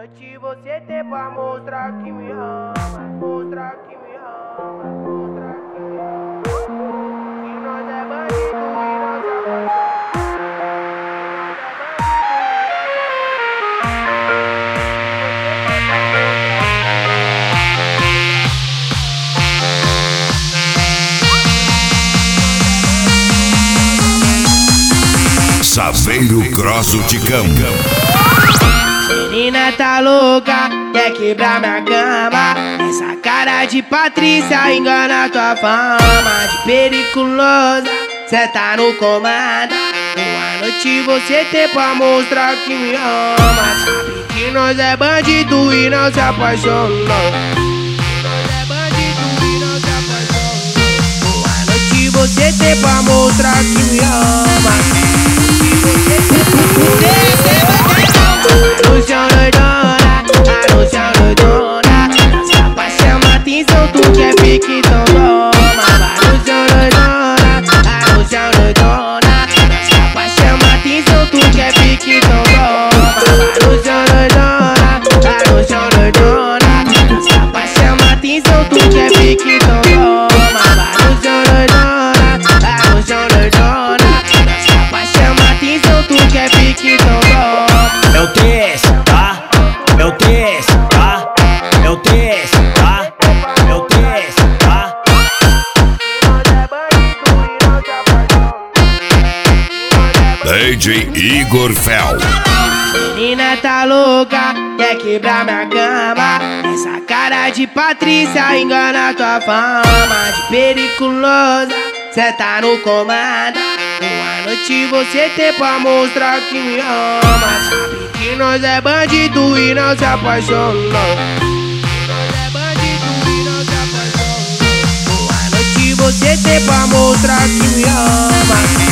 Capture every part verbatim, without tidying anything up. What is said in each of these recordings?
Antes você ter pra mostrar que me ama, mostrar que me ama, mostrar que me ama. Que nós é bandido e nós é bandido. Saveiro Cross o Ticão. Menina tá louca, quer quebrar minha cama. Essa cara de Patrícia engana tua fama de periculosa, cê tá no comando. Boa noite você tem pra mostrar que me ama. Sabe que nós é bandido e não se apaixonou. Nós é bandido e não se apaixonou. Boa noite você tem pra mostrar que me ama. Anúncio doidona, anúncio doidona. Nossa pra chamar atenção, tu quer pique, então toma. Anúncio doidona, anúncio doidona. Nossa pra chamar atenção, tu quer pique, então toma. Anúncio doidona, anúncio doidona. Nossa pra chamar atenção, tu quer pique, então toma. Anúncio doidona, anúncio doidona. Nossa pra chamar atenção, tu quer pique, então toma. É o teste, tá? É o teste, tá? É o teste, tá? É o teste, tá? D J Igor Fel. Menina tá louca, quer quebrar minha cama. Essa cara de Patrícia engana tua fama de periculosa, cê tá no comando. Boa noite você tem pra mostrar que me ama. Sabe que nós é bandido e não se apaixonou. Nós é bandido e não se apaixonou. Boa noite você tem pra mostrar que me ama.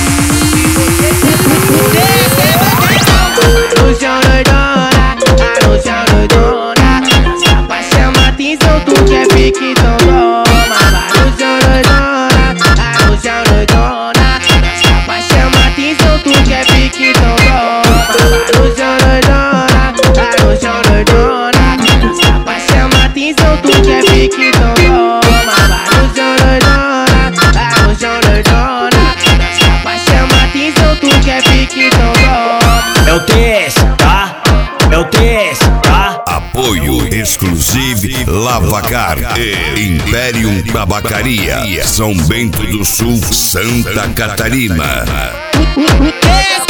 Anúncio doidona, anúncio doidona. Nossa pra chamar atenção, tu quer pique, então toma. Anúncio doidona, anúncio doidona. Nossa pra chamar atenção, tu quer pique, então toma. Anúncio doidona, anúncio doidona. Nossa pra chamar atenção, tu quer pique, então toma. Anúncio doidona, anúncio doidona. Nossa pra chamar atenção, tu quer pique, então toma. É o teste, tá? É o teste, tá? Apoio exclusivo Lavacar e Imperium Tabacaria, São Bento do Sul, Santa Catarina.